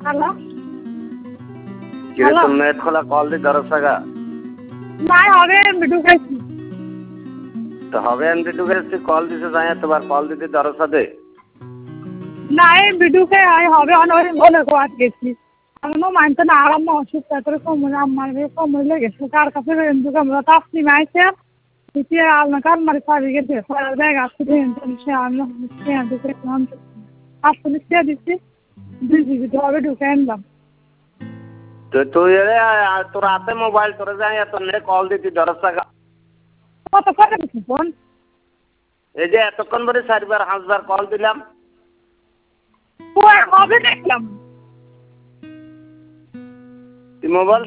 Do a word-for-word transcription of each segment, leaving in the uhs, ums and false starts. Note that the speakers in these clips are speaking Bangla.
হ্যালো কি রে তুমি নেট খোলা কল দি দরসাগা না হবে ঢুকেছি তো হবে এমনি ঢুকেছি কল দিতে যাই তোমার কল দিতে দরসা দে না এই ভিডিওকে হবে অনেক বলে গো আজ গেছি এমনও মানতে না আরাম অসুস্থ করে সময় আমার সময় লেগেছে কার কাছে কিন্তু আমরা তাপসি মাইছে দ্বিতীয় আলনা কার মারি পাবি গেছে পরের ব্যাগ আসছে সে আমি আসলে সে দিচ্ছি দুই জিবি তো হবে ঢুকে আনলাম তো তুই তোর হাতে মোবাইল তোর যাই তোর নে কল দিতি দরসাগা কত করে দিচ্ছি ফোন এই যে এতক্ষণ ধরে চারবার পাঁচবার কল দিলাম হবে দেখলাম তুই মোবাইল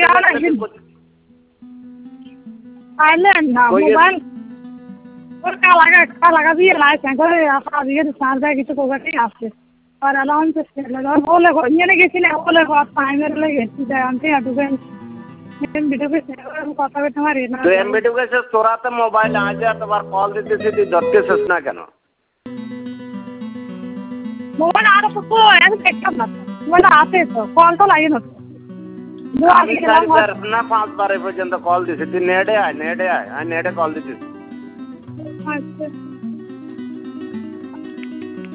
আইলেন না মোবাইল ওর কালাগা কালাগা দিয়ে লাইছেন করে আজকে সার যায় কিছু কোগাটি আছে আর অ্যালাউন্স ছিল বলে নিয়ে গেছিলে বলে টাইমের লেগেছি জানতে আটুকেন ভিডিও কথা বলতে পারি না তুই এমবিডিও কাছে তোরাতে মোবাইল আজ তোমার কল দিতেছি তুই ধরতেছিস না কেন মোবাইল আর তো আমি দেখতাম না মোবাইল আছে তো কল তো লাগে না আমি চারবার না পাঁচবার পর্যন্ত কল দিছি তুই নেটে আয় নেটে আয় আমি নেটে কল দিতেছি